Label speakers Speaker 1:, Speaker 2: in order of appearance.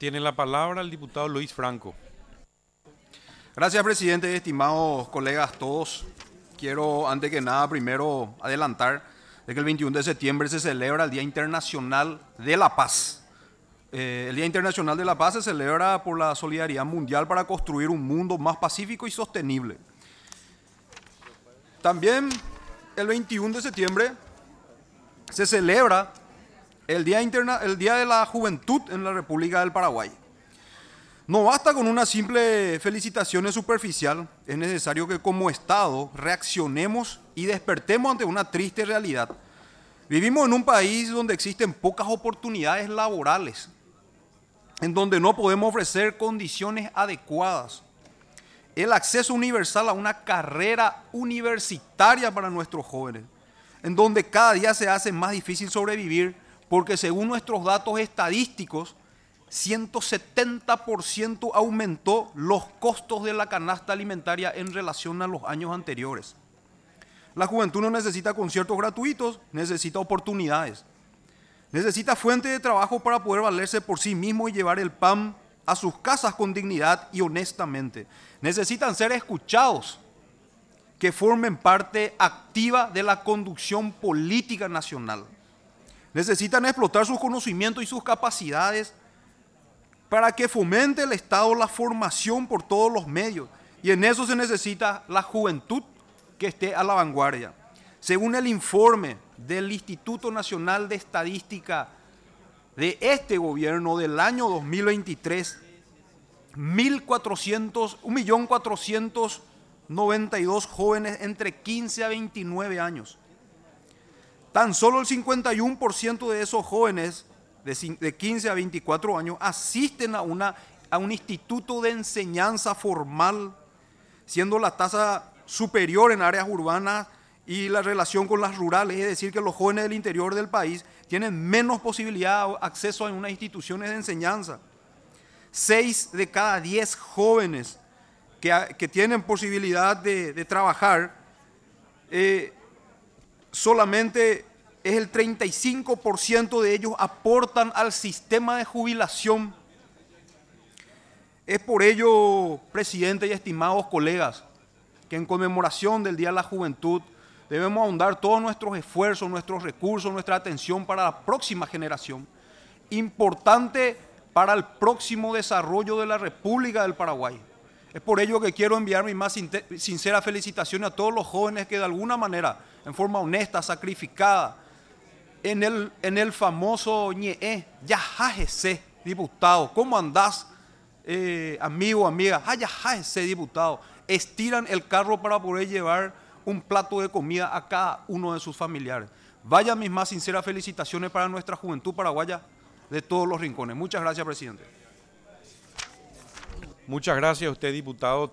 Speaker 1: Tiene la palabra el diputado Luis Franco.
Speaker 2: Gracias, presidente, estimados colegas todos. Quiero, antes que nada, primero adelantar de que el 21 de septiembre se celebra el Día Internacional de la Paz. El Día Internacional de la Paz se celebra por la solidaridad mundial para construir un mundo más pacífico y sostenible. También el 21 de septiembre se celebra el Día de la Juventud en la República del Paraguay. No basta con una simple felicitación superficial, es necesario que como Estado reaccionemos y despertemos ante una triste realidad. Vivimos en un país donde existen pocas oportunidades laborales, en donde no podemos ofrecer condiciones adecuadas. El acceso universal a una carrera universitaria para nuestros jóvenes, en donde cada día se hace más difícil sobrevivir, porque según nuestros datos estadísticos, 170% aumentó los costos de la canasta alimentaria en relación a los años anteriores. La juventud no necesita conciertos gratuitos, necesita oportunidades. Necesita fuentes de trabajo para poder valerse por sí mismo y llevar el pan a sus casas con dignidad y honestamente. Necesitan ser escuchados, que formen parte activa de la conducción política nacional. Necesitan explotar sus conocimientos y sus capacidades para que fomente el Estado la formación por todos los medios. Y en eso se necesita la juventud que esté a la vanguardia. Según el informe del Instituto Nacional de Estadística de este gobierno del año 2023, 1.492 jóvenes entre 15 a 29 años. Tan solo el 51% de esos jóvenes de 15 a 24 años asisten a un instituto de enseñanza formal, siendo la tasa superior en áreas urbanas y la relación con las rurales, es decir, que los jóvenes del interior del país tienen menos posibilidad de acceso a unas instituciones de enseñanza. 6 de cada 10 jóvenes que tienen posibilidad de trabajar, solamente es el 35% de ellos aportan al sistema de jubilación. Es por ello, presidente y estimados colegas, que en conmemoración del Día de la Juventud debemos ahondar todos nuestros esfuerzos, nuestros recursos, nuestra atención para la próxima generación, importante para el próximo desarrollo de la República del Paraguay. Es por ello que quiero enviar mi más sincera felicitación a todos los jóvenes que de alguna manera, en forma honesta, sacrificada, en el famoso ñe, yajajese, diputado, ¿cómo andás, amigo, amiga? Yajajese, diputado, estiran el carro para poder llevar un plato de comida a cada uno de sus familiares. Vaya mis más sinceras felicitaciones para nuestra juventud paraguaya de todos los rincones. Muchas gracias, presidente.
Speaker 1: Muchas gracias a usted, diputado.